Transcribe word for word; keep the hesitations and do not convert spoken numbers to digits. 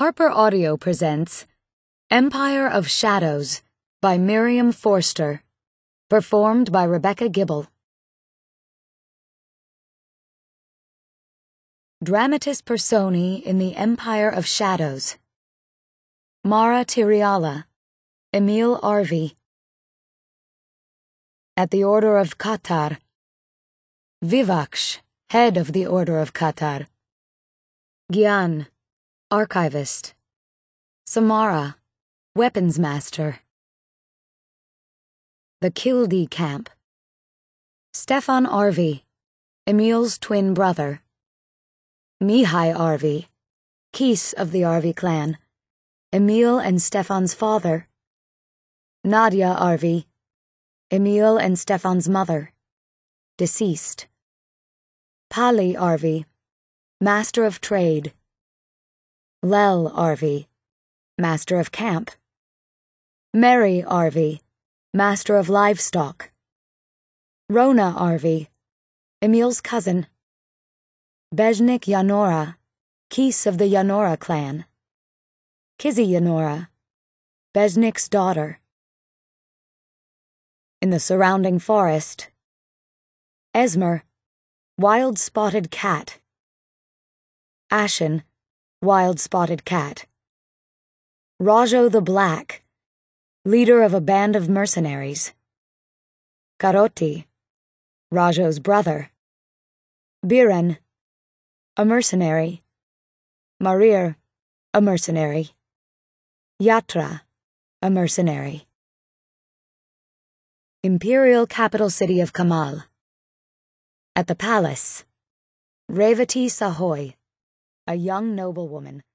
Harper Audio presents Empire of Shadows by Miriam Forster, performed by Rebecca Gibble. Dramatis Personae in the Empire of Shadows. Mara Tiriala, Emil Arvi. At the Order of Qatar. Vivaksh, head of the Order of Qatar. Gyan, archivist. Samara, weapons master. The Kildi camp. Stefan Arvi, Emil's twin brother. Mihai Arvi, Kees of the Arvi clan, Emil and Stefan's father. Nadia Arvi, Emil and Stefan's mother, deceased. Pali Arvi, master of trade. Lel Arvi, master of camp. Mary Arvi, master of livestock. Rona Arvi, Emil's cousin. Beznik Yanora, Kees of the Yanora clan. Kizzy Yanora, Beznik's daughter. In the surrounding forest. Esmer, wild-spotted cat. Ashen, wild-spotted cat. Rajo the Black, leader of a band of mercenaries. Karoti, Rajo's brother. Biren, a mercenary. Marir, a mercenary. Yatra, a mercenary. Imperial capital city of Kamal. At the palace, Revati Sahoy, a young noblewoman,